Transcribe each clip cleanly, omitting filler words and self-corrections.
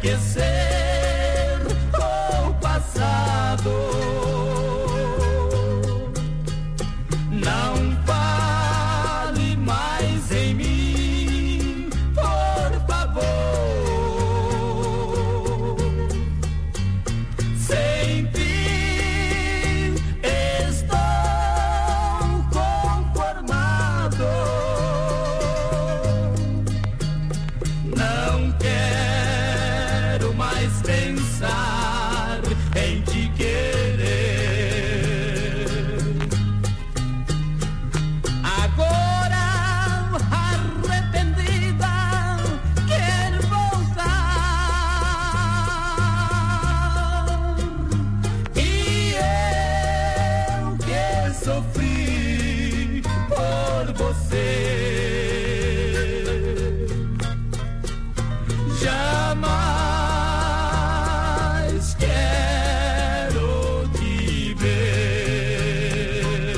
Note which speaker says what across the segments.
Speaker 1: esquecer o passado. Não fale mais em mim, por favor. Sempre estou conformado. Não quero mais pensar em te querer. Agora, arrependida, quero voltar. E eu que sofri por você, jamais quero te ver.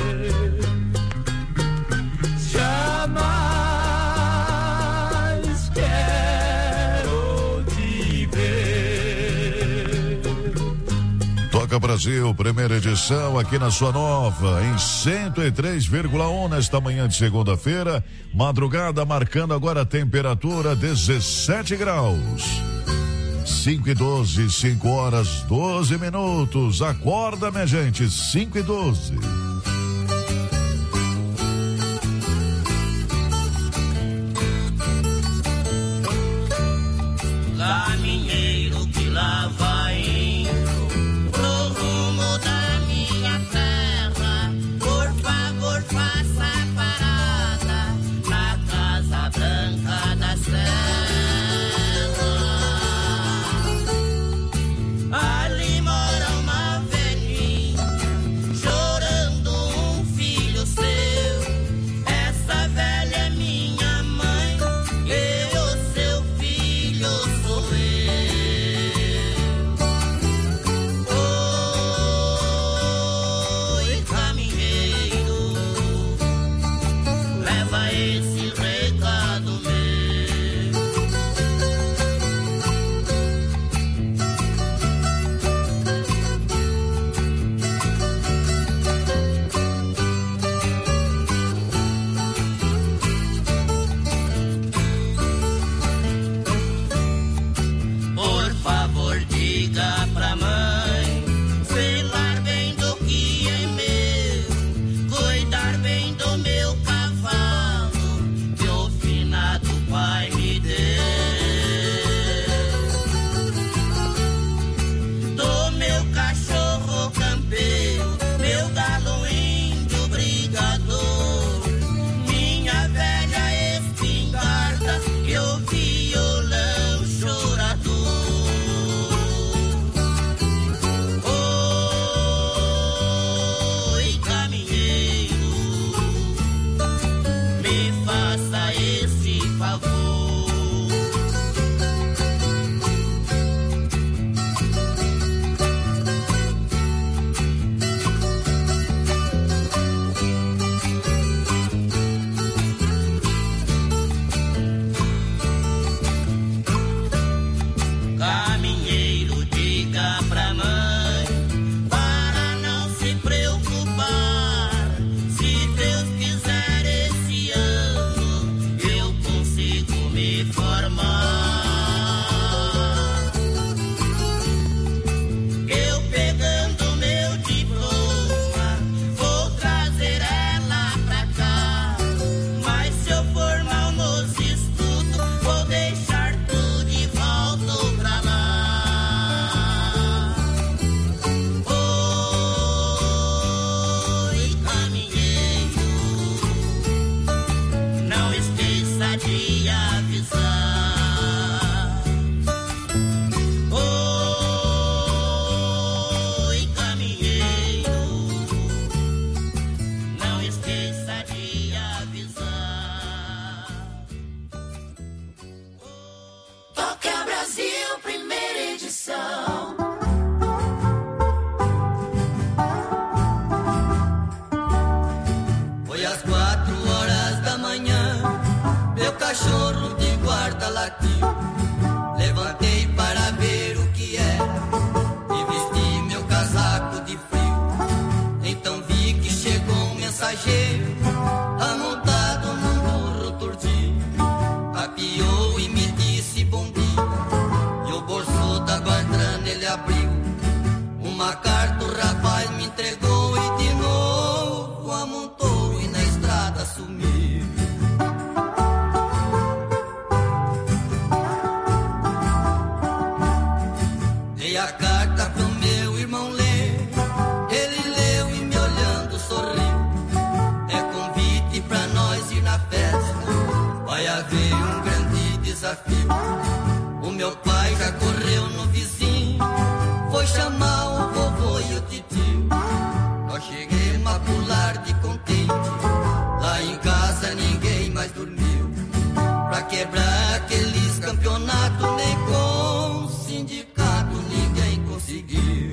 Speaker 1: Jamais quero te ver.
Speaker 2: Toca Brasil, primeira edição aqui na sua nova, em 103,1 nesta manhã de segunda-feira. Madrugada marcando agora a temperatura 17 graus. 5:12, 5 horas 12 minutos. Acorda, minha gente, 5:12.
Speaker 1: Caminheiro que lá vai indo pro rumo da minha terra, por favor faça parada na Casa Branca da Serra. Ali mora uma velhinha chorando um filho seu. Essa velha é minha mãe e o seu filho sou eu. Oi, caminheiro, leva esse recado meu. Por favor, diga pra mãe zelar bem do que é meu, cuidar bem do meu cavalo que o finado pai me deu. Do meu cachorro campeiro, meu galo índio brigador, minha velha espingarda e o violão chorador. Oi, caminheiro, me faça esse favor. Caminheiro, diga pra mãe para não se preocupar. Se Deus quiser, esse ano eu consigo me formar. Eu pegando meu diploma vou trazer ela pra cá. Mas se eu for mal nos estudos, vou deixar tudo e volto pra lá. Oi, caminheiro, não esqueça de avisar. Oi, caminheiro, não esqueça de avisar. Toca Brasil, primeira edição. Foi às 4 horas da manhã, meu cachorro de guarda latiu. Levantei para ver um grande desafio. O meu pai já correu no vizinho, foi chamar o vovô e o titio. Nós cheguemos a pular de contente, lá em casa ninguém mais dormiu. Pra quebrar aqueles campeonatos, nem com o sindicato ninguém conseguiu.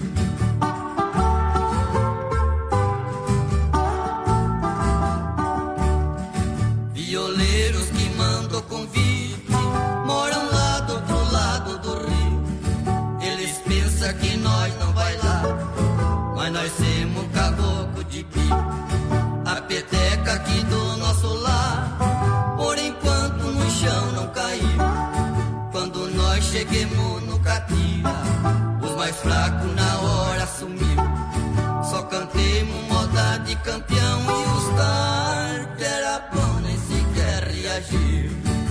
Speaker 1: Violeiros que mandam convite moram lá do outro lado do rio. Eles pensam que nós não vai lá, mas nós temos um caboclo de pio. A peteca aqui do nosso lar, por enquanto no chão não caiu. Quando nós cheguemos no catira, os mais fracos na hora sumiu. Só cantemos moda de campeão e os tartera bom nem sequer reagiu.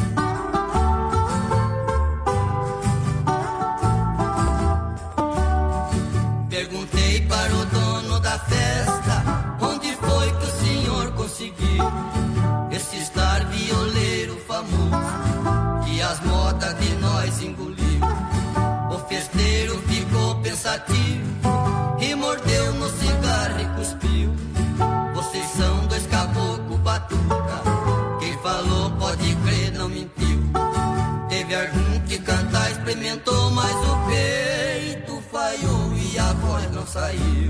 Speaker 1: Perguntei para o dono da festa, onde foi que o senhor conseguiu esse estar violeiro famoso, que as modas de nós engoliu. O festeiro ficou pensativo e mordeu no cigarro e cuspiu. Vocês são dois caboclos batuca, quem falou pode crer não mentiu. Teve algum que cantar experimentou, mas o peito falhou e a voz não saiu.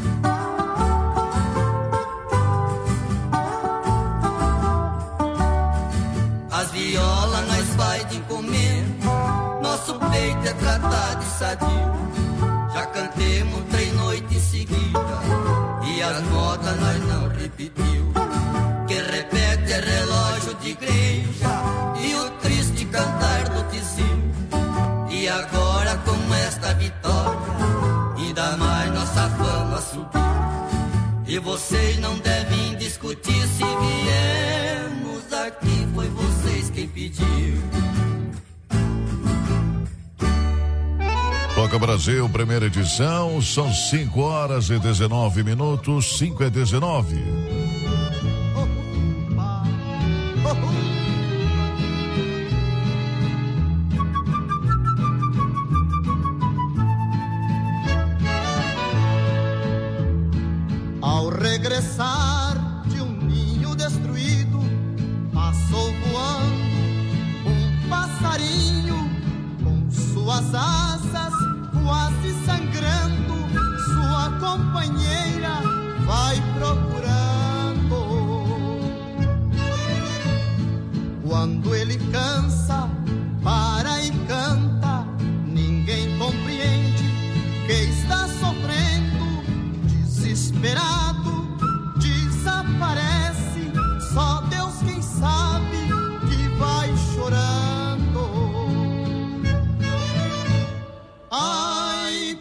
Speaker 1: As violas nós vai de encomenda, nosso peito é tratado de sadio. Já cantemos 3 noites em seguida e as modas nós não repetiu. Quem repete é relógio de igreja e o triste cantar do tizil. E agora com esta vitória, ainda mais nossa fama subiu. E vocês não devem discutir se viemos aqui, foi vocês quem pediu.
Speaker 2: Toca Brasil, primeira edição, são 5h19, 5h19.
Speaker 3: Ao regressar de um ninho destruído, passou voando um passarinho com suas asas quase sangrando, sua companheira vai procurando. Quando ele cansa, para e canta, ninguém compreende que está sofrendo, desesperado, desaparece, só Deus quem sabe que vai chorando. Ai,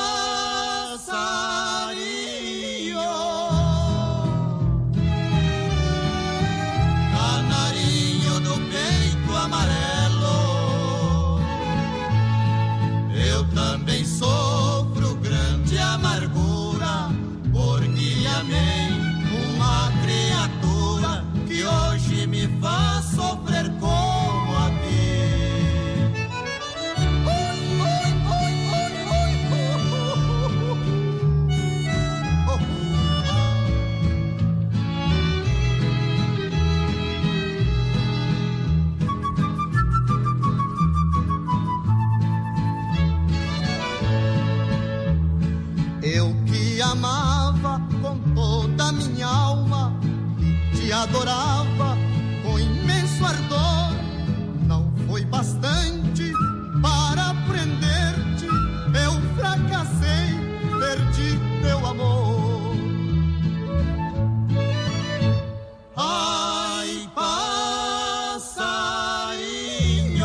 Speaker 3: passarinho, canarinho do peito amarelo, eu também sofro grande amargura, porque amei uma criatura que hoje me faz sofrer como a ti. Eu que amava com toda a minha alma e te adorava com imenso ardor, não foi bastante para prender-te, eu fracassei, perdi teu amor. Ai, passarinho,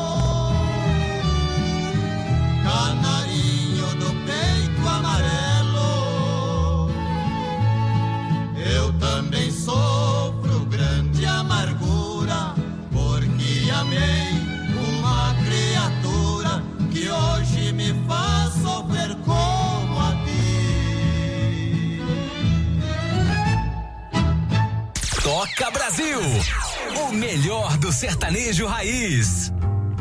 Speaker 3: canarinho do peito amarelo, eu também sofro grande amargura, porque amei uma criatura que hoje me faz sofrer como a ti.
Speaker 4: Toca Brasil. O melhor do sertanejo raiz.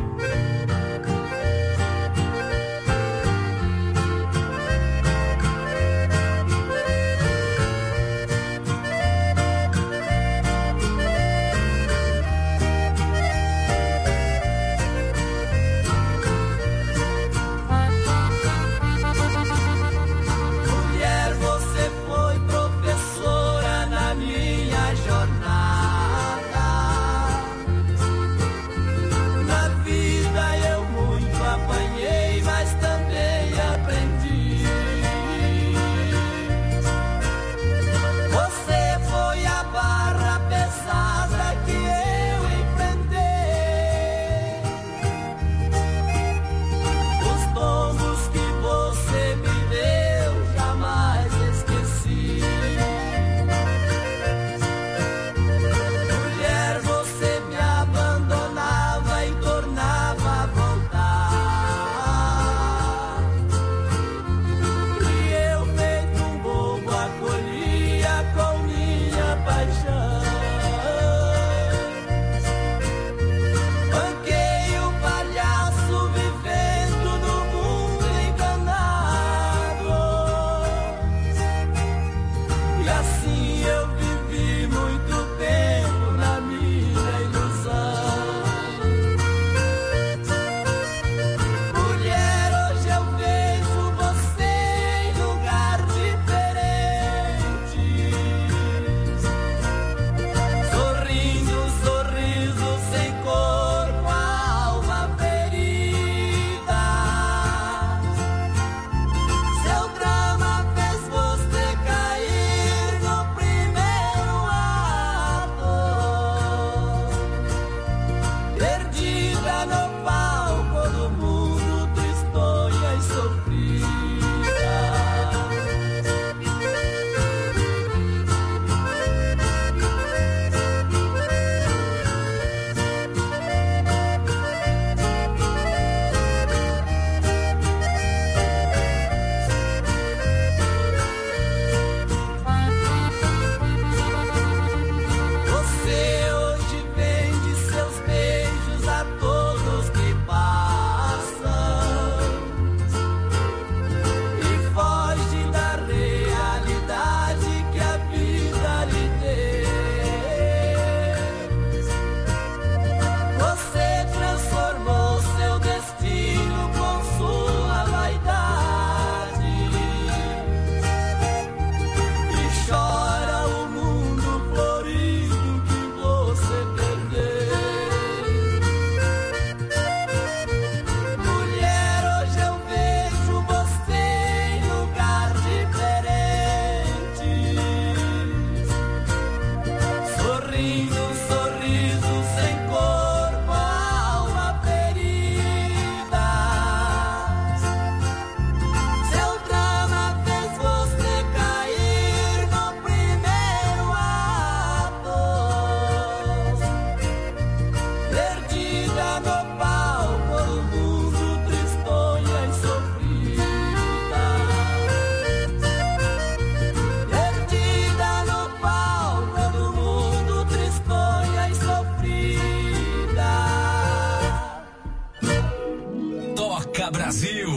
Speaker 4: Brasil.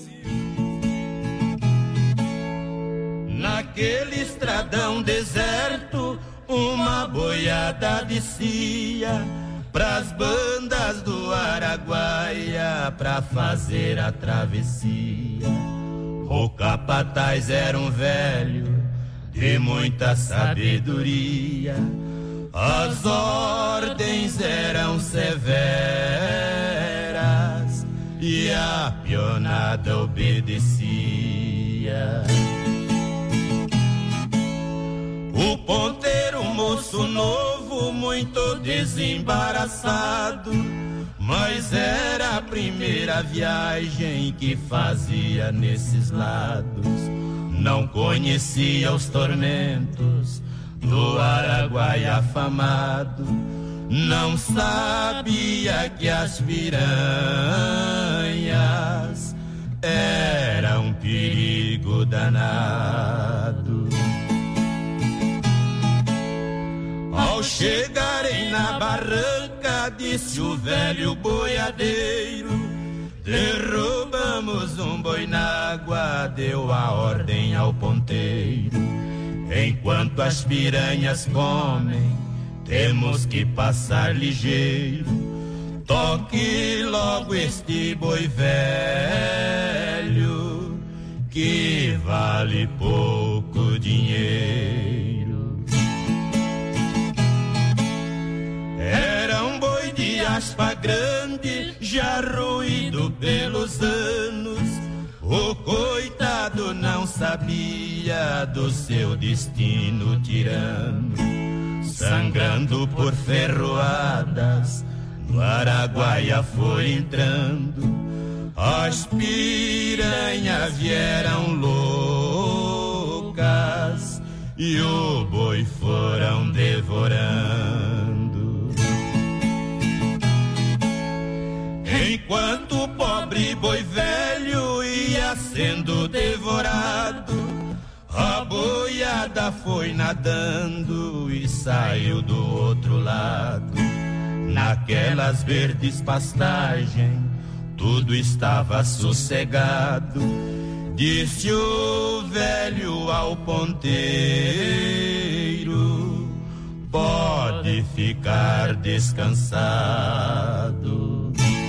Speaker 1: Naquele estradão deserto, uma boiada descia pras bandas do Araguaia pra fazer a travessia. O capataz era um velho de muita sabedoria, as ordens eram severas e a pionada obedecia. O ponteiro, moço novo, muito desembaraçado, mas era a primeira viagem que fazia nesses lados. Não conhecia os tormentos do Araguaia afamado, não sabia que as piranhas eram um perigo danado. Ao chegarem na na barranca, disse o velho boiadeiro. Derrubamos um boi na água, deu a ordem ao ponteiro. Enquanto as piranhas comem, temos que passar ligeiro. Toque logo este boi velho, que vale pouco dinheiro. Era um boi de aspa grande, já ruído pelos anos. O coitado não sabia do seu destino tirano. Sangrando por ferroadas, no Araguaia foi entrando. As piranhas vieram loucas e o boi foram devorando. Enquanto o pobre boi velho ia sendo devorado, a boiada foi nadando e saiu do outro lado. Naquelas verdes pastagens, tudo estava sossegado. Disse o velho ao ponteiro: pode ficar descansado.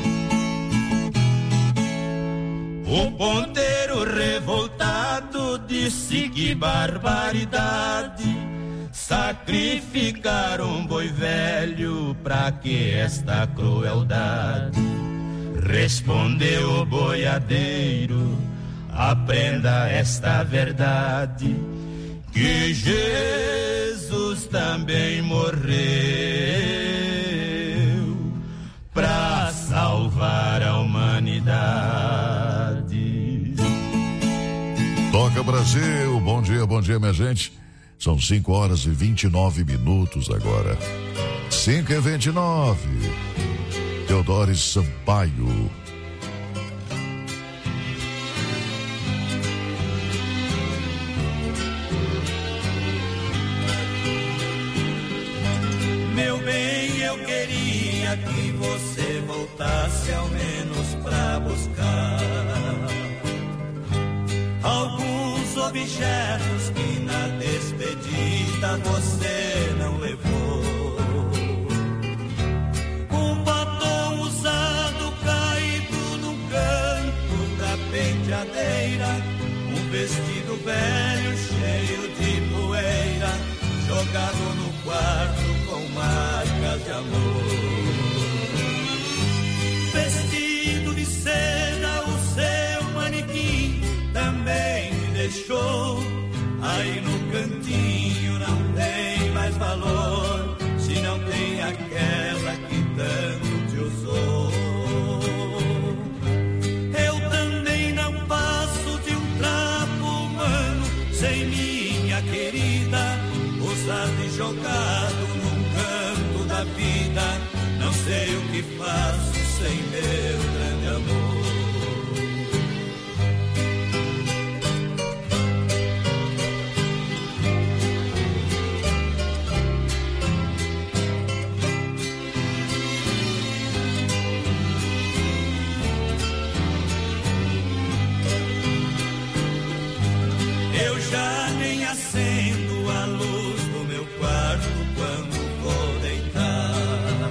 Speaker 1: O ponteiro revoltado disse: que barbaridade, sacrificar um boi velho, pra que esta crueldade? Respondeu o boiadeiro: aprenda esta verdade, que Jesus também morreu pra salvar a humanidade.
Speaker 2: Toca Brasil, bom dia minha gente. São 5h29 agora. 5h29. Teodoro Sampaio.
Speaker 1: Meu bem, eu queria que você voltasse ao menos pra buscar alguns objetos que na despedida você não levou. Um batom usado caído no canto da penteadeira, um vestido velho cheio de poeira, jogado no quarto com marcas de amor. Vestido de seda, o seu manequim também me deixou. Aí no cantinho não tem mais valor, se não tem aquela que tanto te usou. Eu também não passo de um trapo humano sem minha querida, usado e jogado num canto da vida. Não sei o que faço sem meu grande amor. Eu já nem acendo a luz do meu quarto quando vou deitar,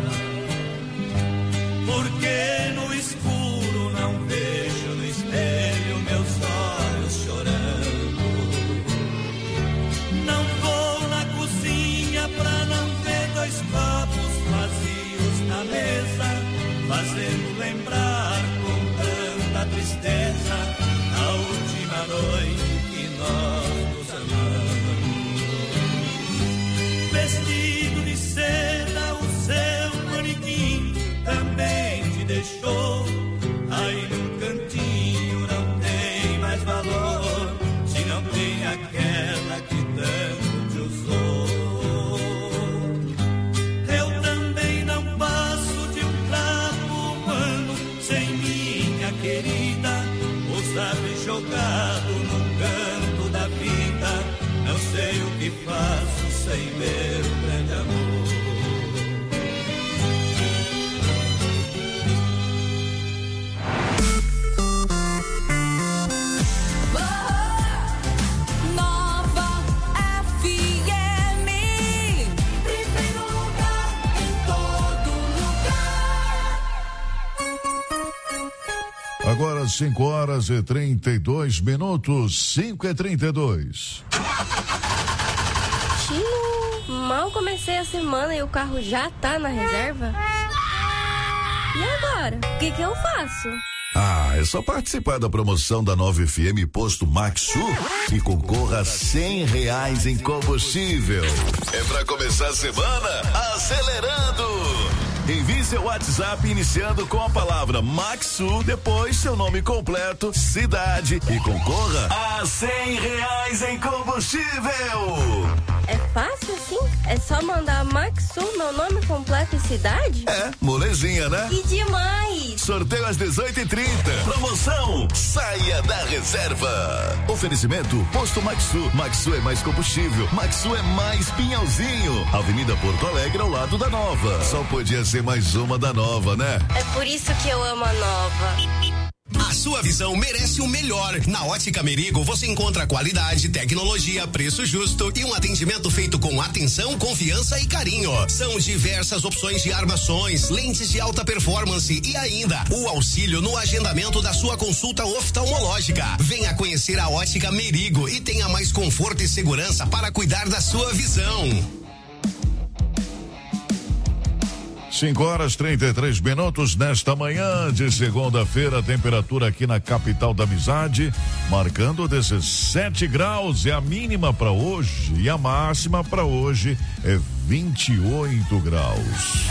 Speaker 1: porque no escuro não vejo no espelho meus olhos chorando. Não vou na cozinha pra não ver dois copos vazios na mesa, fazendo lembrar com tanta tristeza a última noite que nós nos amamos. Vestido de seda, o seu manequim também te deixou. Aí num cantinho não tem mais valor, se não tem aquela que tanto te usou. Eu também não passo de um trapo humano sem minha querida, usado e jogado num canto da vida. Não sei o que faço sem meu grande amor.
Speaker 2: Agora 5h32, 5h32.
Speaker 5: Tio, mal comecei a semana e o carro já tá na reserva? E agora? O que eu faço?
Speaker 2: É só participar da promoção da 9FM Posto Maxu e concorra a R$100 em combustível. É pra começar a semana acelerando. Envie seu WhatsApp iniciando com a palavra Maxu, depois seu nome completo, cidade e concorra a R$100 em combustível.
Speaker 5: É fácil assim? É só mandar Maxu, meu nome completo e cidade?
Speaker 2: É, molezinha, né?
Speaker 5: Que demais!
Speaker 2: Sorteio às 18h30. Promoção Saia da Reserva. Oferecimento Posto Maxu. Maxu é mais combustível. Maxu é mais Pinhalzinho. Avenida Porto Alegre ao lado da Nova. Só podia ser mais uma da Nova, né?
Speaker 5: É por isso que eu amo a Nova.
Speaker 6: A sua visão merece o melhor. Na Ótica Merigo você encontra qualidade, tecnologia, preço justo e um atendimento feito com atenção, confiança e carinho. São diversas opções de armações, lentes de alta performance e ainda o auxílio no agendamento da sua consulta oftalmológica. Venha conhecer a Ótica Merigo e tenha mais conforto e segurança para cuidar da sua visão.
Speaker 2: 5h33 nesta manhã de segunda-feira, a temperatura aqui na capital da amizade, marcando 17 graus, é a mínima para hoje e a máxima para hoje é 28 graus.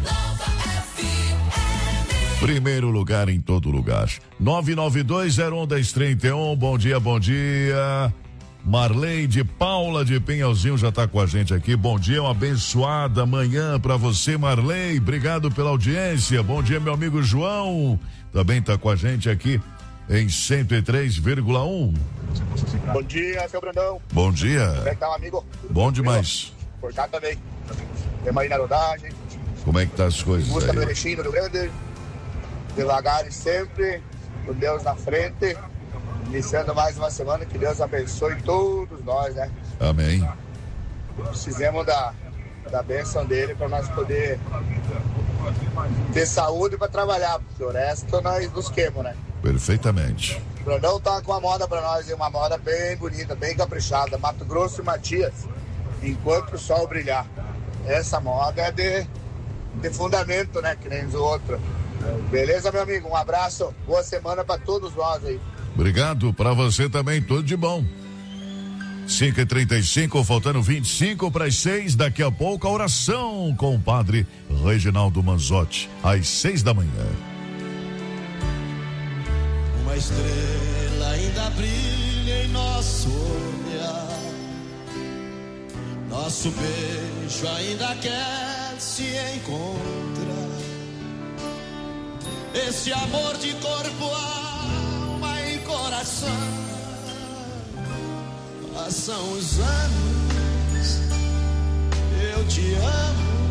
Speaker 2: Primeiro lugar em todo lugar. 992011031, bom dia, bom dia. Marleide Paula de Pinhalzinho já está com a gente aqui. Bom dia, uma abençoada manhã para você, Marley. Obrigado pela audiência. Bom dia, meu amigo João. Também está com a gente aqui em 103,1.
Speaker 7: Bom dia, seu Brandão.
Speaker 2: Bom dia.
Speaker 7: Como é que tá, amigo?
Speaker 2: Bom demais.
Speaker 7: Por cá também. Temos aí na rodagem.
Speaker 2: Como é que tá as coisas
Speaker 7: Busca do
Speaker 2: aí?
Speaker 7: Erechim, do Rio Grande. Devagar e sempre, com Deus na frente. Iniciando mais uma semana, que Deus abençoe todos nós, né?
Speaker 2: Amém.
Speaker 7: Precisamos da bênção dele para nós poder ter saúde para trabalhar, porque o resto nós busquemos, né?
Speaker 2: Perfeitamente.
Speaker 7: O Brandão tá com uma moda para nós, uma moda bem bonita, bem caprichada, Mato Grosso e Matias, enquanto o sol brilhar. Essa moda é de fundamento, né? Que nem os outros. Beleza, meu amigo? Um abraço, boa semana para todos nós aí.
Speaker 2: Obrigado, para você também, tudo de bom. 5h35, faltando 25 para as 6, daqui a pouco a oração com o padre Reginaldo Manzotti, às 6 da manhã.
Speaker 3: Uma estrela ainda brilha em nosso olhar, nosso beijo ainda quer se encontrar. Esse amor de corpo, alma e coração. Passam os anos, eu te amo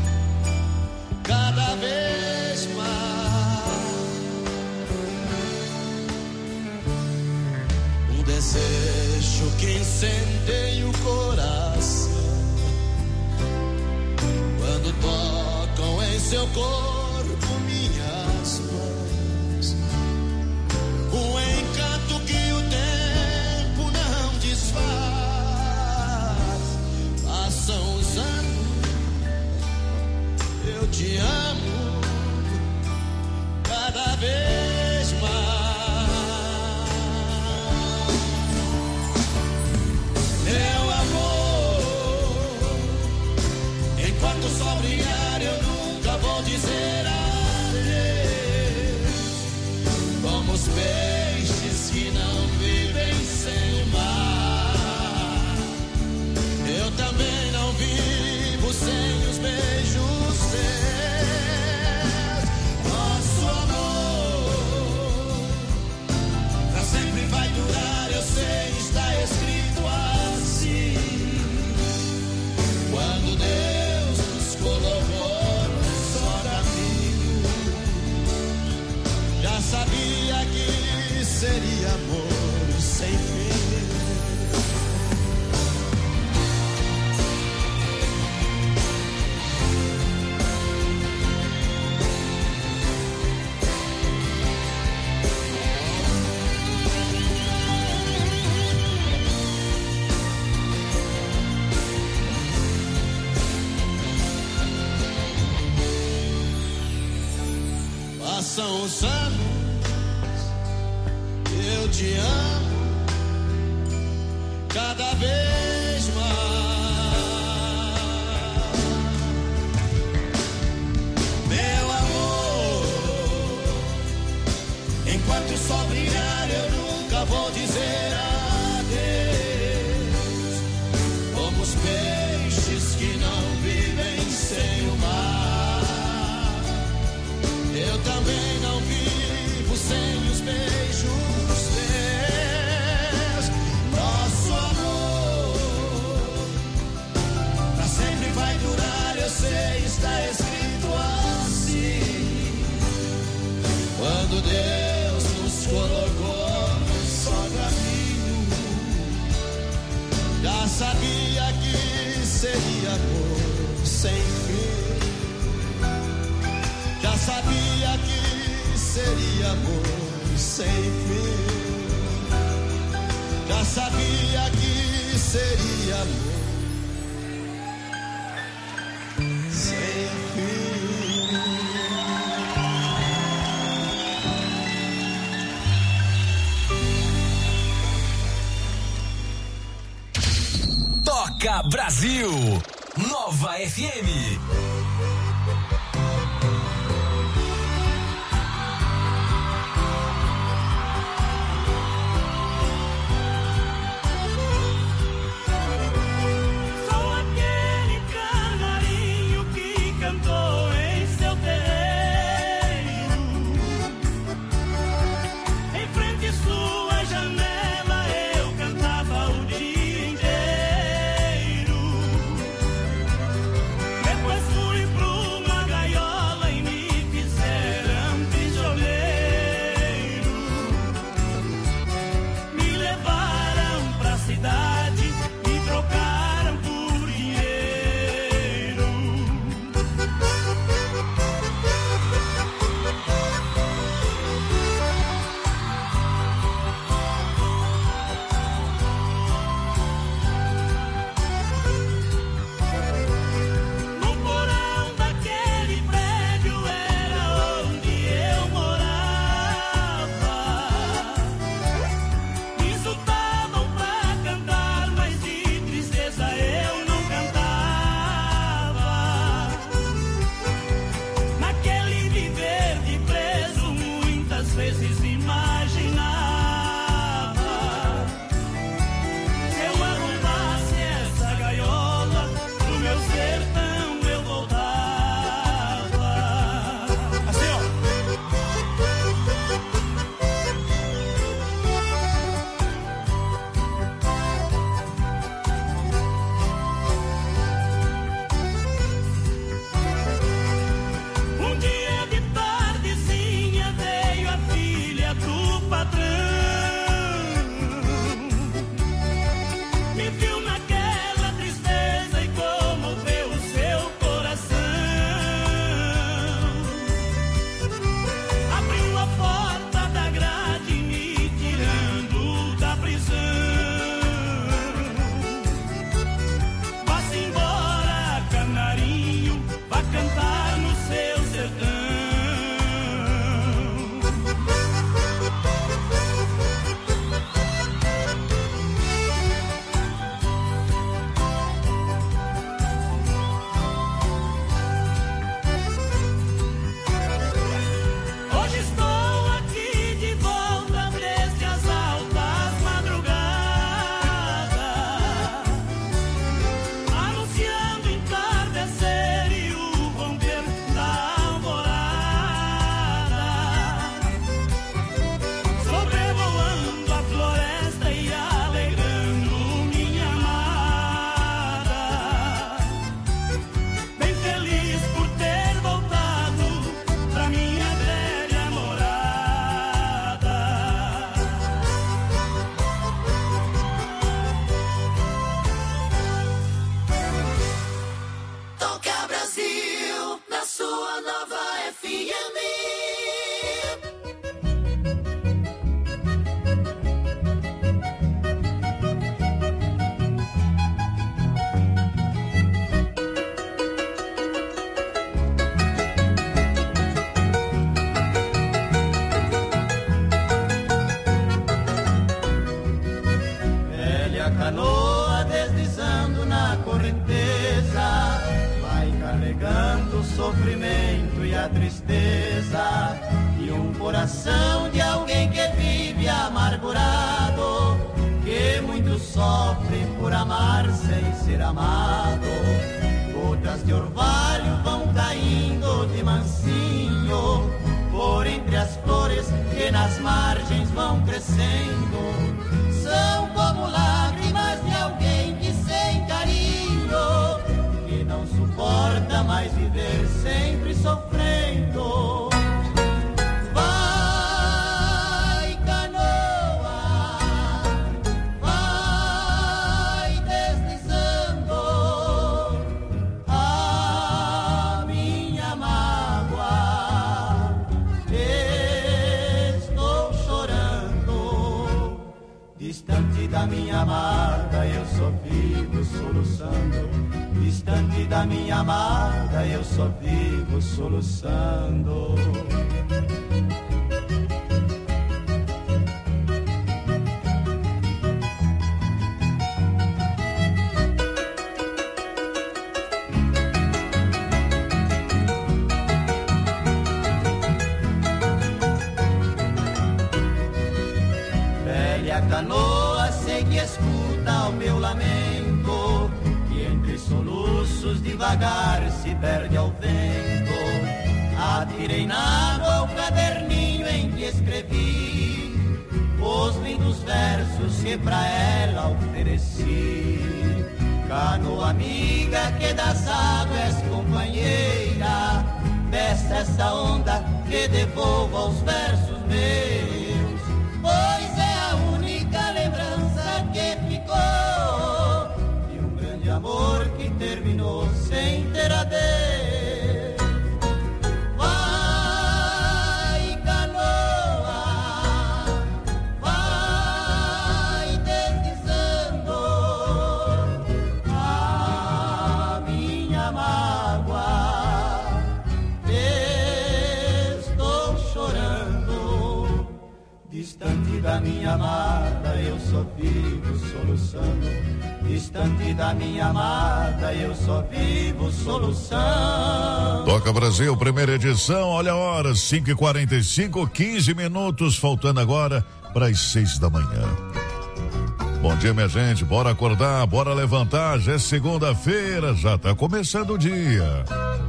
Speaker 3: cada vez mais. Um desejo que incendeia o coração quando tocam em seu corpo minhas mãos. Um encanto que o tempo não desfaz. Passam os anos, eu te amo cada vez mais. Meu amor, enquanto o sol brilhar, eu nunca vou dizer adeus.
Speaker 8: passam os anos, eu te amo cada vez mais. Meu amor, enquanto o sol brilhar, eu nunca vou dizer adeus. Como os peixes que não vivem sem o mar, eu também não vivo sem os beijos teus. Nosso amor pra sempre vai durar, eu sei, está escrito assim. Quando Deus nos colocou no só caminho, já sabia que seria amor sem fim. Já sabia que seria amor sem fim. Já sabia que seria amor sem fim.
Speaker 4: Toca Brasil, Nova FM.
Speaker 9: Depois fui
Speaker 8: sofrimento e a tristeza, e um coração de alguém que vive amargurado, que muito sofre por amar sem ser amado. Gotas de orvalho vão caindo de mansinho por entre as flores que nas margens vão crescendo. São como lágrimas de alguém que sem carinho, que não suporta mais viver sempre sofrendo. Vai, canoa, vai deslizando a minha mágoa. Estou chorando, distante da minha amada, eu só vivo soluçando. Distante da minha amada, eu só vivo soluçando. Velha canoa, sei que escuta o meu lamento, e entre soluços devagar se perde ao vento. Atirei na água o caderninho em que escrevi os lindos versos que pra ela ofereci. Canoa amiga que das águas companheira, peça essa onda que devolva os versos meus, pois é a única lembrança que ficou de um grande amor que terminou sem ter adeus. Vai, canoa, vai deslizando a minha mágoa. Estou chorando, distante da minha amada, eu só vivo soluçando. Distante da minha amada, eu só vivo solução.
Speaker 2: Toca Brasil, primeira edição, olha a hora, 5h45, 15 minutos, faltando agora para as 6 da manhã. Bom dia, minha gente, bora acordar, bora levantar, já é segunda-feira, já tá começando o dia.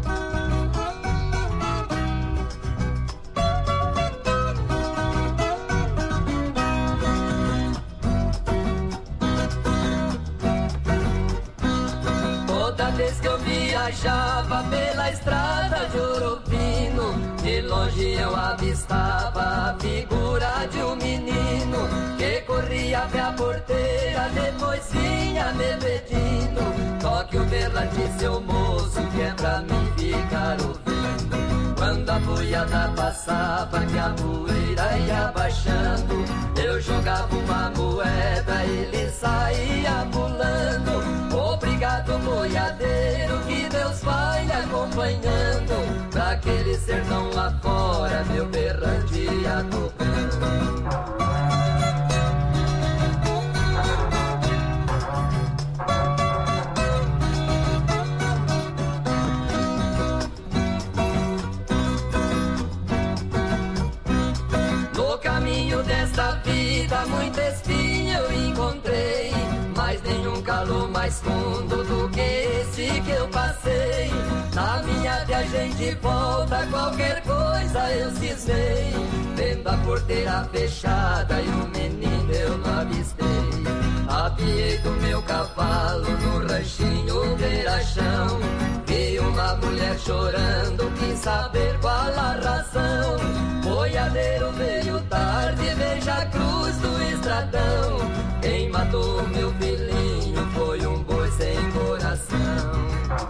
Speaker 9: Viajava pela estrada de Ouro Fino, de longe eu avistava a figura de um menino que corria até a porteira, depois vinha me pedindo: toque o berrante, seu moço, que é pra mim ficar ouvindo. Quando a boiada passava, que a poeira ia baixando, eu jogava uma moeda, ele saía pulando. Obrigado, boiadeiro, que Deus vai lhe acompanhando, pra aquele sertão lá fora, meu berrante ia tocando. No caminho desta vida, muita espinha eu encontrei, mas nenhum calor mais fundo do que esse que eu passei. Na minha viagem de volta, qualquer coisa eu cismei, vendo a porteira fechada e o menino eu não avistei. Apiei do meu cavalo no ranchinho beira-chão, vi uma mulher chorando, quis saber qual a razão. Boiadeiro veio tarde, veja a cruz do estradão, quem matou meu filhinho foi um boi sem coração.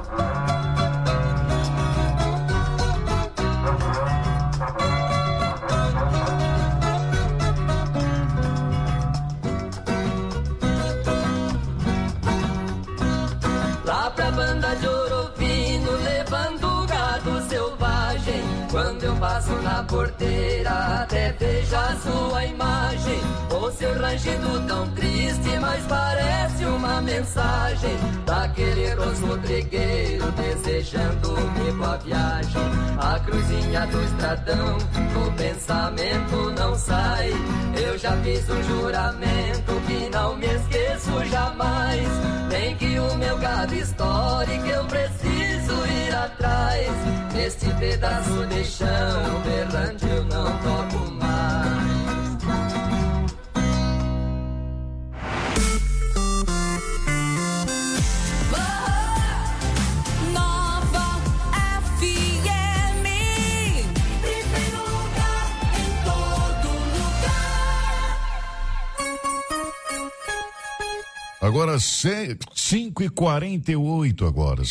Speaker 9: Lá pra banda de Ouro Fino, levando gado selvagem, quando eu passo passo na porteira, até vejo a sua imagem. O seu rangido tão triste, mas parece uma mensagem daquele rosto trigueiro desejando-me boa viagem. A cruzinha do estradão no pensamento não sai. Eu já fiz um juramento que não me esqueço jamais. Nem que o meu gado estoure, que eu preciso ir atrás. Neste pedaço de chão berrante eu não toco mais.
Speaker 10: Nova FM, primeiro lugar em todo lugar.
Speaker 2: Agora 5h48 agora,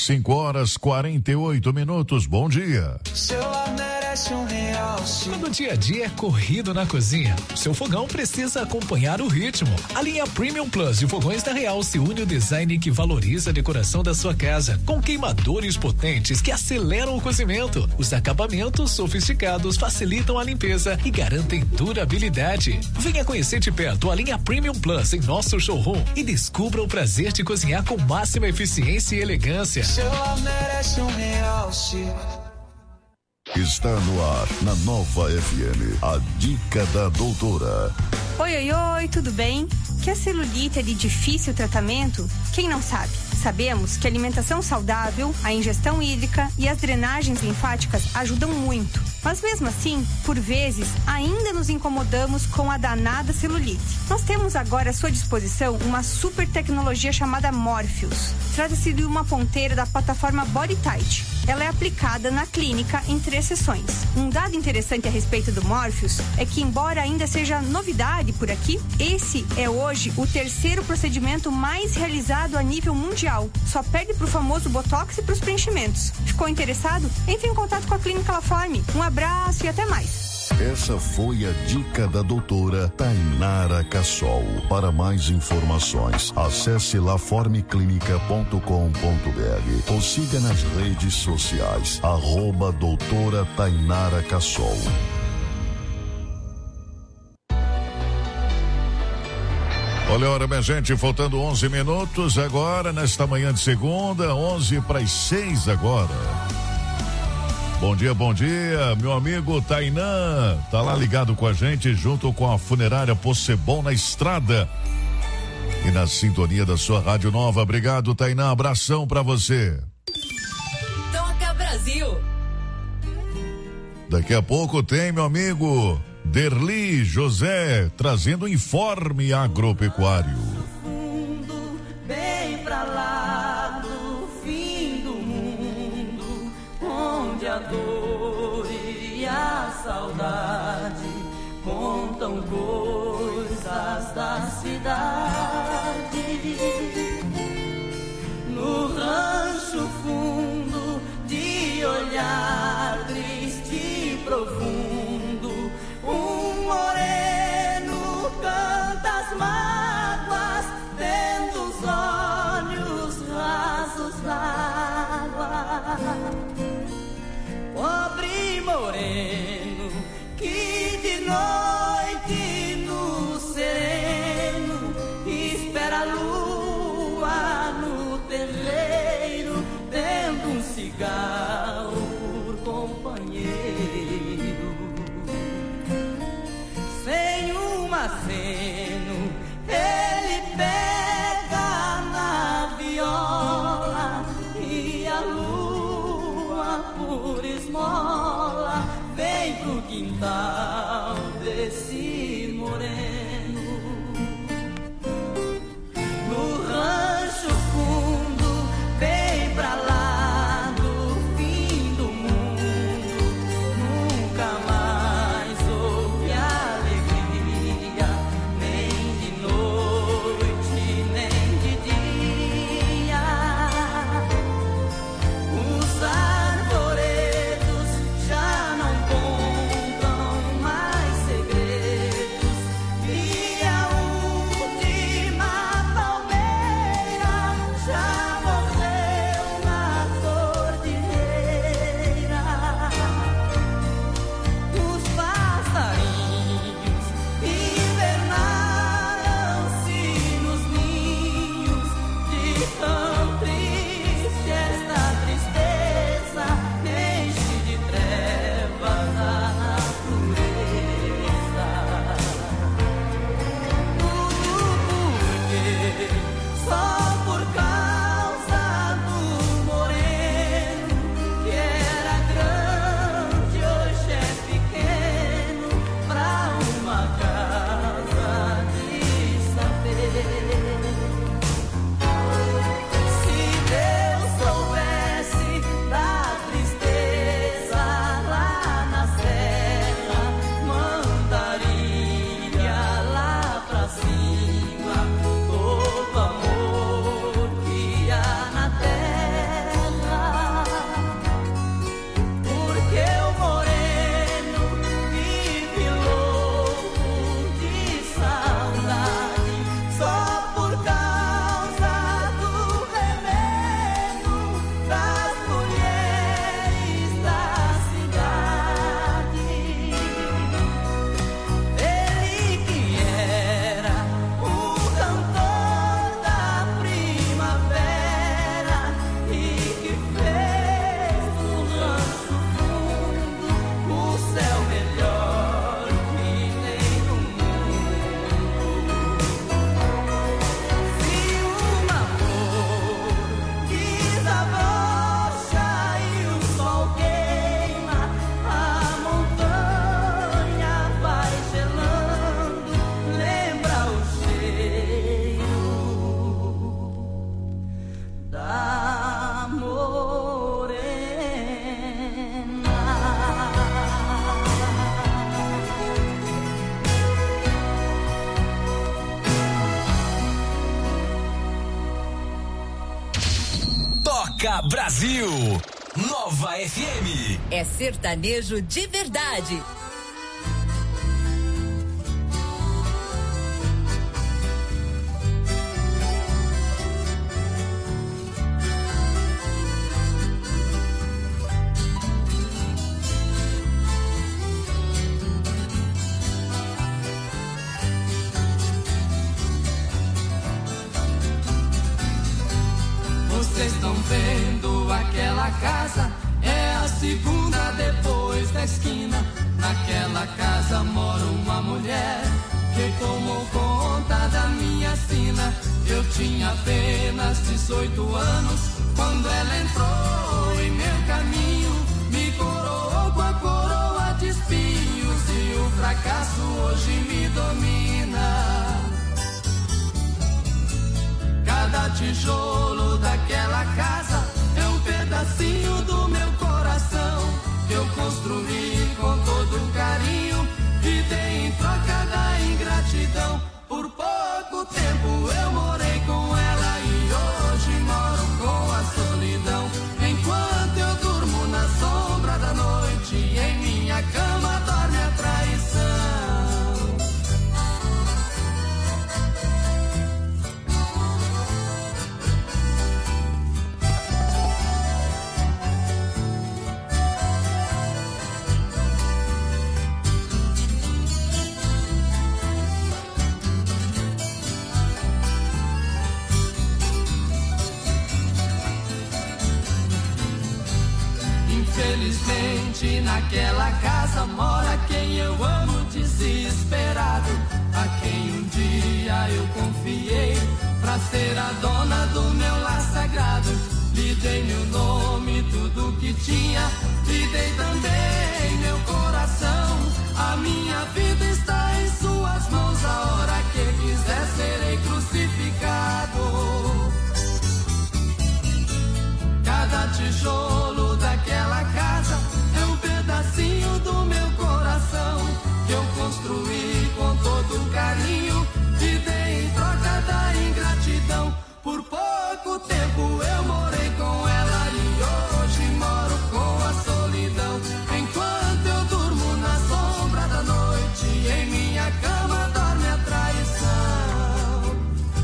Speaker 2: 5h48. Bom dia.
Speaker 11: Seu lar merece um realce.
Speaker 12: Quando o dia a dia é corrido na cozinha, seu fogão precisa acompanhar o ritmo. A linha Premium Plus de fogões da Real se une ao design que valoriza a decoração da sua casa, com queimadores potentes que aceleram o cozimento. Os acabamentos sofisticados facilitam a limpeza e garantem durabilidade. Venha conhecer de perto a linha Premium Plus em nosso showroom e descubra o prazer de cozinhar com máxima eficiência e elegância.
Speaker 11: Seu lar merece um realce.
Speaker 2: Está no ar, na Nova FM, a dica da doutora.
Speaker 13: Oi, tudo bem? Que a celulite é de difícil tratamento? Quem não sabe? Sabemos que a alimentação saudável, a ingestão hídrica e as drenagens linfáticas ajudam muito. Mas mesmo assim, por vezes, ainda nos incomodamos com a danada celulite. Nós temos agora à sua disposição uma super tecnologia chamada Morpheus. Trata-se de uma ponteira da plataforma BodyTite. Ela é aplicada na clínica em 3 sessões. Um dado interessante a respeito do Morpheus é que, embora ainda seja novidade por aqui, esse é hoje o 3º procedimento mais realizado a nível mundial. Só perde pro famoso Botox e pros preenchimentos. Ficou interessado? Entre em contato com a Clínica Laforme. Um abraço e até mais.
Speaker 2: Essa foi a dica da doutora Tainara Cassol. Para mais informações, acesse laformeclinica.com.br ou siga nas redes sociais, @doutora Tainara Cassol. Olha a hora, minha gente, faltando 11 minutos agora, nesta manhã de segunda, 11:06 agora. Bom dia, meu amigo Tainã, tá lá ligado com a gente, junto com a funerária Possebon na estrada e na sintonia da sua Rádio Nova. Obrigado, Tainã, abração pra você.
Speaker 10: Toca Brasil.
Speaker 2: Daqui a pouco tem meu amigo Derli José trazendo informe agropecuário.
Speaker 8: Bem pra lá do fim do mundo, onde a dor e a saudade contam coisas da cidade. No rancho fundo de olhar triste e profundo, um moreno canta as mágoas, tendo os olhos rasos d'água. Pobre moreno que de noite no sereno espera a lua no terreiro, tendo um cigarro por companheiro. Sem um aceno ele pega na viola e a lua por esmola vem pro quintal desse moreno. No rancho fundo, bem pra lá do fim do mundo, nunca mais houve alegria, nem de noite, nem de dia. Os arvoredos já não contam mais segredos.
Speaker 4: Toca Brasil. Nova FM.
Speaker 10: É sertanejo de verdade.
Speaker 11: Vocês estão vendo aquela casa? É a segunda depois da esquina. Naquela casa mora uma mulher que tomou conta da minha sina. Eu tinha apenas 18 anos quando ela entrou em meu caminho. Me coroou com a coroa de espinhos e o fracasso hoje me domina. Cada tijolo daquela casa é um pedacinho do meu coração que eu construí com todo carinho e dei em troca da ingratidão. Por pouco tempo eu morei com ela e hoje moro com a solidão. Enquanto eu durmo na sombra da noite, em minha cama dorme a traição. Infelizmente naquela casa mora quem eu amo desesperado, a quem um dia eu confiei pra ser a dona do meu lar sagrado. Lhe dei meu nome, tudo que tinha, lhe dei também meu coração. A minha vida está em suas mãos, a hora que quiser serei crucificado. Cada tijolo daquela casa é um pedacinho do meu coração que eu construí com todo carinho e dei em troca da ingratidão. Por pouco tempo eu morei com ela e hoje moro com a solidão. Enquanto eu durmo na sombra da noite, em minha cama dorme a traição.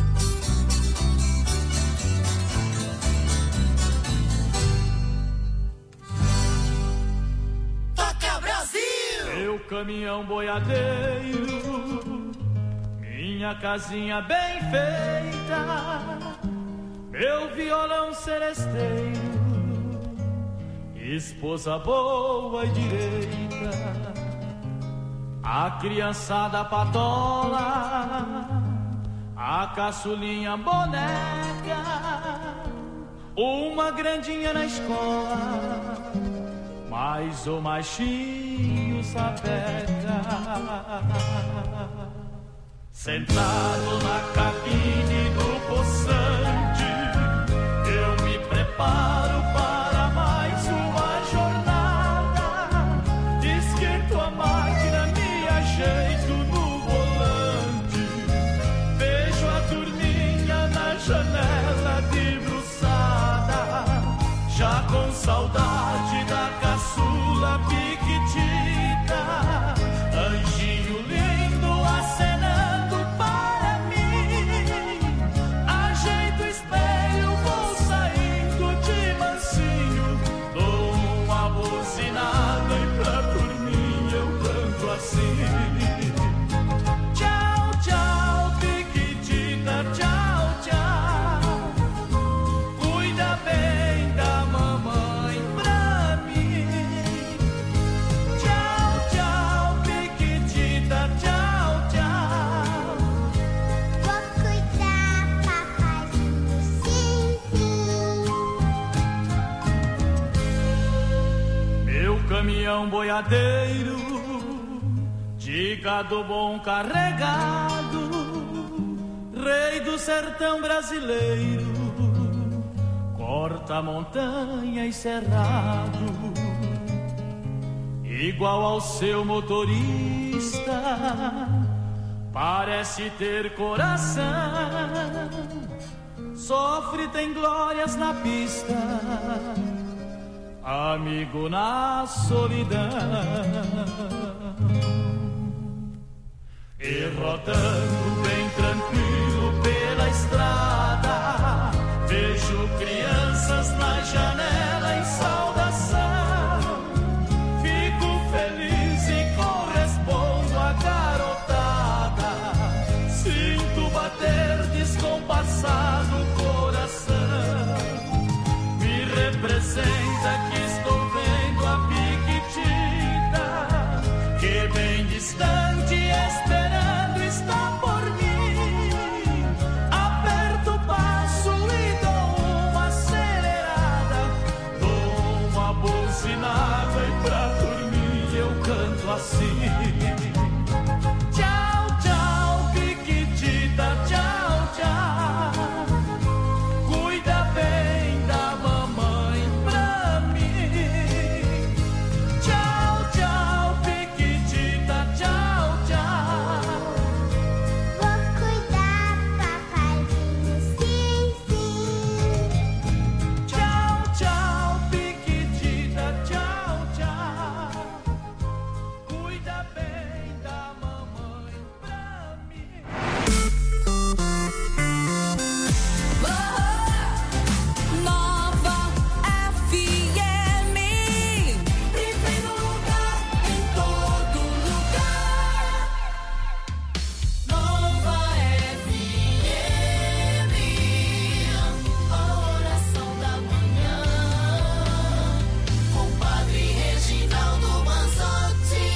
Speaker 1: Toca Brasil!
Speaker 14: Meu caminhão boiadeiro, minha casinha bem feita, meu violão seresteiro, esposa boa e direita, a criançada patola, a caçulinha boneca, uma grandinha na escola, mas o machinho sapeca. Sentado na cabine do poçante, eu me preparo para mais uma jornada. Esquento a máquina, me ajeito no volante, vejo a turminha na janela debruçada, já com saudade da caçula piquitita, anjinho lindo acenando para mim. Ajeito o espelho, vou saindo de mansinho, dou uma buzinada e pra dormir eu canto assim. Tchau, tchau, piquitita, tchau, tchau, cuida bem da mamãe pra mim. Tchau, tchau, piquitita, tchau, tchau,
Speaker 15: vou cuidar, papaizinho, sim, sim.
Speaker 14: Meu caminhão boiadeiro, de gado bom carregado, rei do sertão brasileiro, corta montanha e cerrado, igual ao seu motorista, parece ter coração. sofre, tem glórias na pista, amigo na solidão. E rodando bem tranquilo pela estrada, vejo crianças na janela em saudação. Fico feliz e correspondo à garotada. Sinto bater descompassado o coração. Me representa que estou vendo a Piquitita, que bem distante esperando está por mim. Aperto o passo e dou uma acelerada, dou uma buzinada e pra dormir eu canto assim. Tchau, tchau, Piquitita, tchau, tchau. Cuida bem da mamãe pra mim. Tchau, tchau, Piquitita, tchau, tchau.
Speaker 15: Vou cuidar, papaizinho, sim, sim.
Speaker 14: Tchau, tchau, Piquitita, tchau, tchau. Cuida bem da mamãe pra mim.
Speaker 10: Nova FM.
Speaker 11: Primeiro lugar em todo lugar. Nova FM. A oração da manhã. Com Padre Reginaldo Manzotti.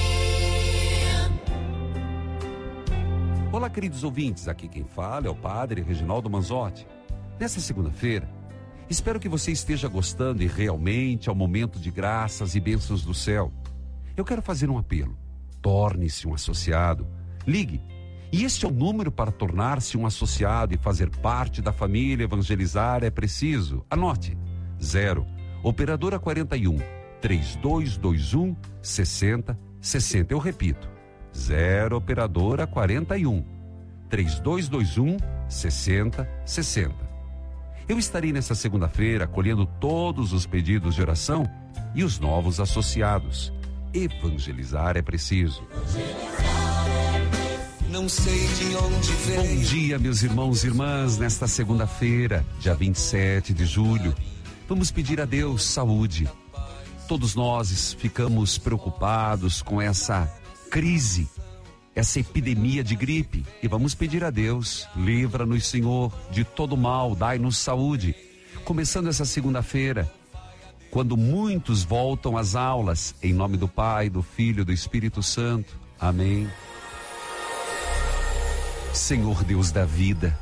Speaker 16: Olá, queridos ouvintes, aqui quem fala é o Padre Reginaldo Manzotti. Nessa segunda-feira, espero que você esteja gostando e realmente ao momento de graças e bênçãos do céu. Eu quero fazer um apelo. Torne-se um associado. Ligue. E este é o número para tornar-se um associado e fazer parte da família Evangelizar é Preciso. Anote. 0, operadora 41, 3221 6060. Eu repito. 0, operadora 41, 3221 6060. Eu estarei nessa segunda-feira colhendo todos os pedidos de oração e os novos associados. Evangelizar é preciso.
Speaker 11: Não sei de onde
Speaker 16: Bom dia, meus irmãos e irmãs, nesta segunda-feira, dia 27 de julho. Vamos pedir a Deus saúde. Todos nós ficamos preocupados com essa crise, essa epidemia de gripe, e vamos pedir a Deus: livra-nos, Senhor, de todo mal, dai-nos saúde. Começando essa segunda-feira, quando muitos voltam às aulas, em nome do Pai, do Filho e do Espírito Santo. Amém. Senhor Deus da vida,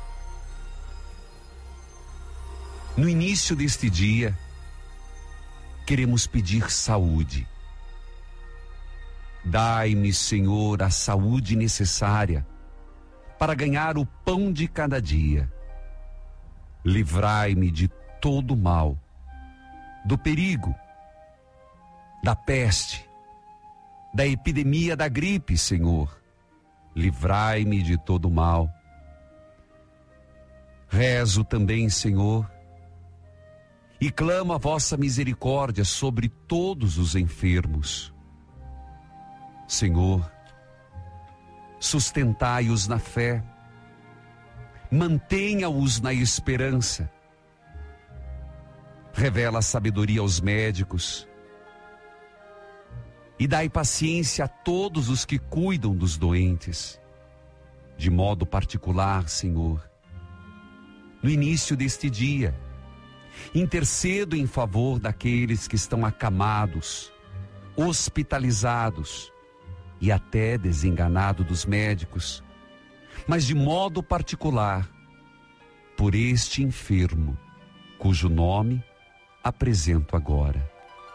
Speaker 16: no início deste dia, queremos pedir saúde. Dai-me, Senhor, a saúde necessária para ganhar o pão de cada dia. Livrai-me de todo mal, do perigo, da peste, da epidemia da gripe, Senhor. Livrai-me de todo mal. Rezo também, Senhor, e clamo a vossa misericórdia sobre todos os enfermos. Senhor, sustentai-os na fé, mantenha-os na esperança. Revela sabedoria aos médicos e dai paciência a todos os que cuidam dos doentes. De modo particular, Senhor, no início deste dia, intercedo em favor daqueles que estão acamados, hospitalizados e até desenganado dos médicos, mas de modo particular, por este enfermo, cujo nome apresento agora.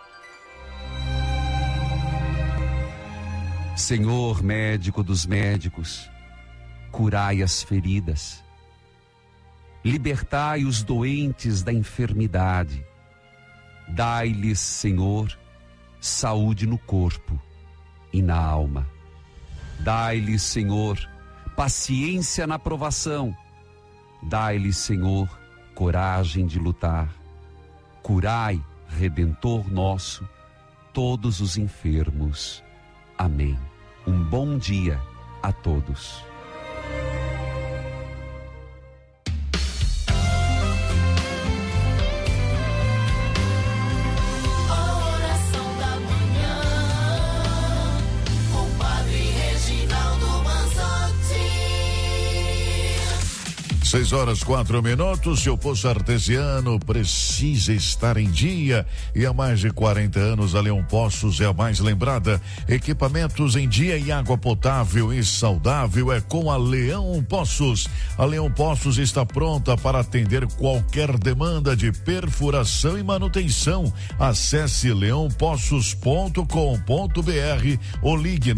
Speaker 16: Senhor médico dos médicos, curai as feridas, libertai os doentes da enfermidade, dai-lhes, Senhor, saúde no corpo e na alma. Dai-lhes, Senhor, paciência na provação Dai-lhes, Senhor, coragem de lutar. Curai, Redentor nosso, todos os enfermos. Amém. Um bom dia a todos.
Speaker 14: A oração da manhã, com o Padre Reginaldo Manzotti.
Speaker 2: 6:04. Seu poço artesiano precisa estar em dia e há mais de 40 anos a Leão Poços é a mais lembrada. Equipamentos em dia e água potável e saudável é com a Leão Poços. A Leão Poços está pronta para atender qualquer demanda de perfuração e manutenção. Acesse leãopoços.com.br ou ligue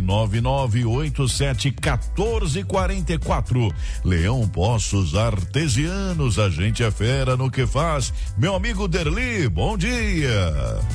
Speaker 2: 999871444. Leão Poços Artesianos, a gente é fera no que faz. Meu amigo Derli, bom dia.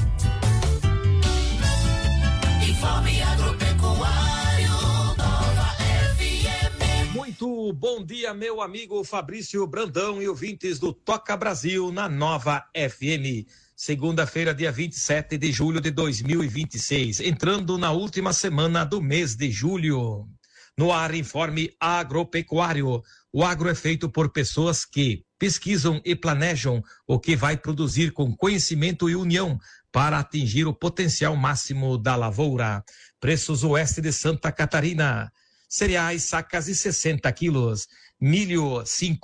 Speaker 14: Informe Agropecuário, Nova FM.
Speaker 17: Muito bom dia, meu amigo Fabrício Brandão e ouvintes do Toca Brasil na Nova FM. Segunda-feira, dia 27 de julho de 2026, entrando na última semana do mês de julho. No ar, Informe Agropecuário. O agro é feito por pessoas que pesquisam e planejam o que vai produzir com conhecimento e união para atingir o potencial máximo da lavoura. Preços oeste de Santa Catarina. Cereais, sacas de 60 quilos. Milho,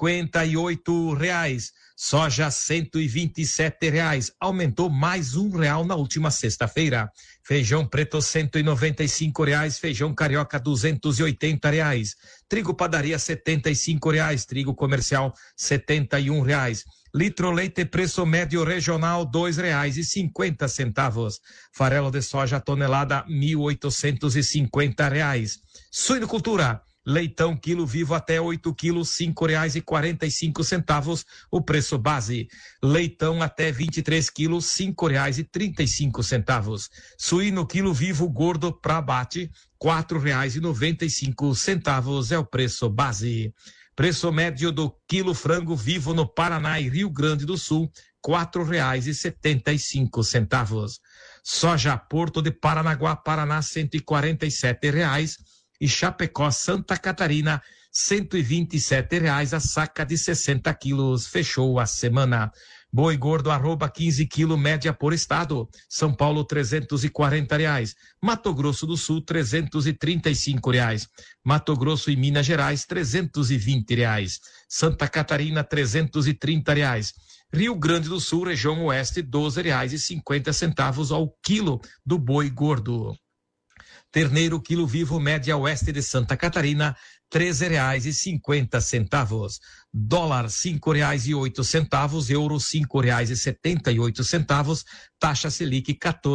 Speaker 17: R$58. Soja, R$127. Aumentou mais R$1 na última sexta-feira. Feijão preto, R$195. Feijão carioca, R$280. Trigo padaria, R$75. Trigo comercial, R$71. Litro leite preço médio regional, R$2,50. Farelo de soja tonelada, R$1.850. Suinocultura. Leitão quilo vivo até 8 quilos, R$5,45, o preço base. Leitão até 23 quilos, R$5,35. Suíno quilo vivo gordo para abate, R$4,95 é o preço base. Preço médio do quilo frango vivo no Paraná e Rio Grande do Sul, R$4,75. Soja Porto de Paranaguá, Paraná, R$147. E Chapecó, Santa Catarina, R$127 a saca de 60 quilos. Fechou a semana. Boi gordo @15 kg, média por estado. São Paulo, R$340. Mato Grosso do Sul, R$335. Mato Grosso e Minas Gerais, R$320. Santa Catarina, R$330. Rio Grande do Sul, região oeste, R$12,50 ao quilo do boi gordo. Terneiro quilo vivo, média oeste de Santa Catarina, R$13,50. Dólar, R$5,08. Euro, R$5,78. Taxa Selic,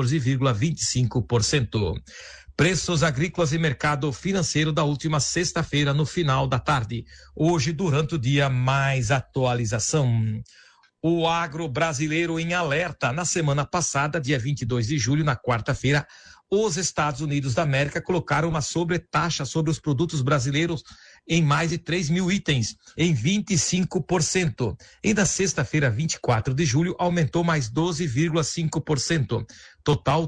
Speaker 17: 14,25%. Preços agrícolas e mercado financeiro da última sexta-feira, no final da tarde. Hoje, durante o dia, mais atualização. O agro brasileiro em alerta. Na semana passada, dia 22 de julho, na quarta-feira, os Estados Unidos da América colocaram uma sobretaxa sobre os produtos brasileiros em mais de 3 mil itens, em 25%. E na sexta-feira, 24 de julho, aumentou mais 12,5%. Total,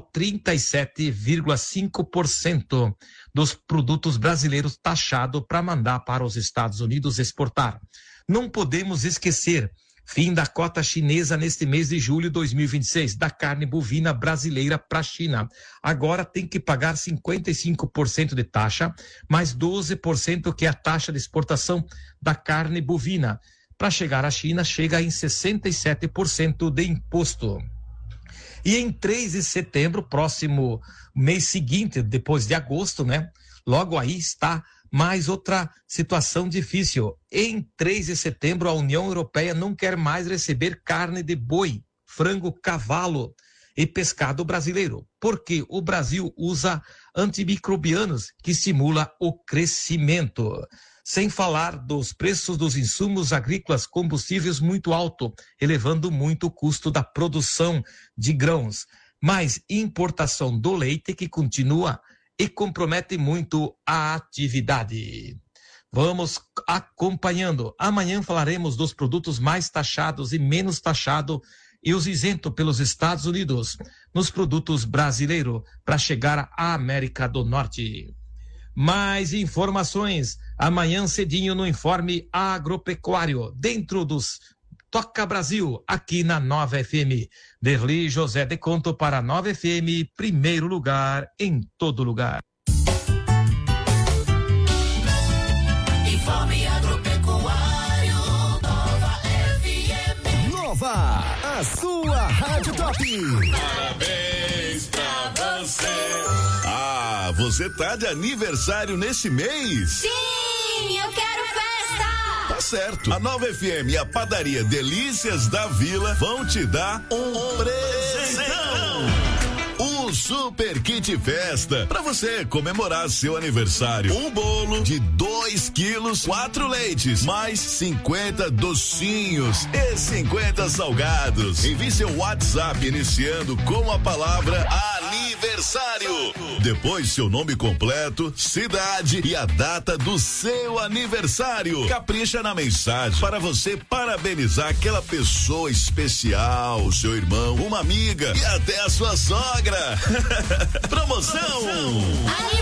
Speaker 17: 37,5% dos produtos brasileiros taxados para mandar para os Estados Unidos exportar. Não podemos esquecer. Fim da cota chinesa neste mês de julho de 2026, da carne bovina brasileira para a China. Agora tem que pagar 55% de taxa, mais 12% que é a taxa de exportação da carne bovina. Para chegar à China, chega em 67% de imposto. E em 3 de setembro, próximo mês seguinte, depois de agosto, né? Logo aí está mais outra situação difícil. Em 3 de setembro, a União Europeia não quer mais receber carne de boi, frango, cavalo e pescado brasileiro, porque o Brasil usa antimicrobianos que estimula o crescimento. Sem falar dos preços dos insumos agrícolas, combustíveis muito alto, elevando muito o custo da produção de grãos. Mas importação do leite que continua e compromete muito a atividade. Vamos acompanhando. Amanhã falaremos dos produtos mais taxados e menos taxados e os isentos pelos Estados Unidos nos produtos brasileiros para chegar à América do Norte. Mais informações amanhã cedinho no Informe Agropecuário, dentro dos Toca Brasil, aqui na Nova FM. Derli José de Conto para a Nova FM, primeiro lugar em todo lugar.
Speaker 18: Informe Agropecuário, Nova FM.
Speaker 19: Nova, a sua Rádio Top.
Speaker 18: Parabéns pra você.
Speaker 20: Ah, você tá de aniversário nesse mês?
Speaker 15: Sim, eu quero festa.
Speaker 20: Tá certo. A Nova FM e a padaria Delícias da Vila vão te dar um presentão. O Super Kit Festa, pra você comemorar seu aniversário. Um bolo de 2 quilos, 4 leites, mais 50 docinhos e 50 salgados. Envie seu WhatsApp iniciando com a palavra aniversário. Depois seu nome completo, cidade e a data do seu aniversário. Capricha na mensagem para você parabenizar aquela pessoa especial, o seu irmão, uma amiga e até a sua sogra. Promoção!